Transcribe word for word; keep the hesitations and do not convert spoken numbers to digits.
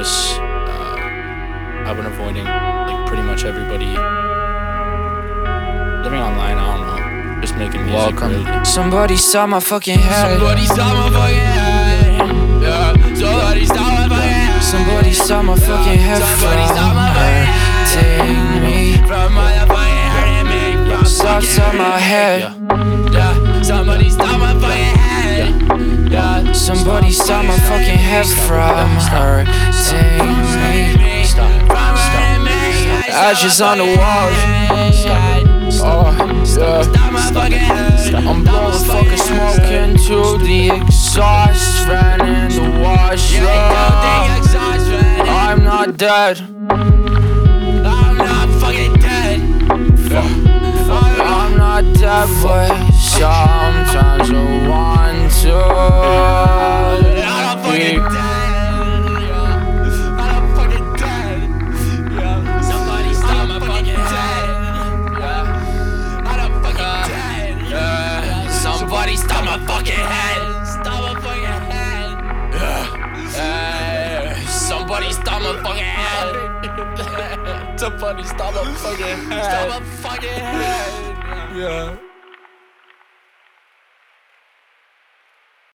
because uh, I've been avoiding like pretty much everybody living online. I don't know, just making music. Welcome. Really. Somebody stop my fucking head. Somebody stop my fucking head. Yeah. Somebody stop my fucking head. Somebody stop my fucking head Somebody from stop my fucking head. hurting me. From my fucking hurting me. From Stop, fucking stop my hurting head. me. Yeah. Somebody stop my fucking head. Yeah. Somebody stop my fucking head from hurting me. Stop. Ashes on the walls. Oh, yeah. I'm blowing fucking smoke into the exhaust fan in the washer. I'm not dead. I'm not fucking dead. I'm not dead, but sometimes I want to. I'm not fucking dead. Yeah. I'm not fucking dead. Yeah. Somebody stop my fucking head. Yeah. I'm not fucking dead. Yeah. Somebody stop my fucking head. Stop my fucking head. Yeah. Yeah. Somebody stop my fucking head. Somebody stop my fucking head. Stop my fucking head. Yeah.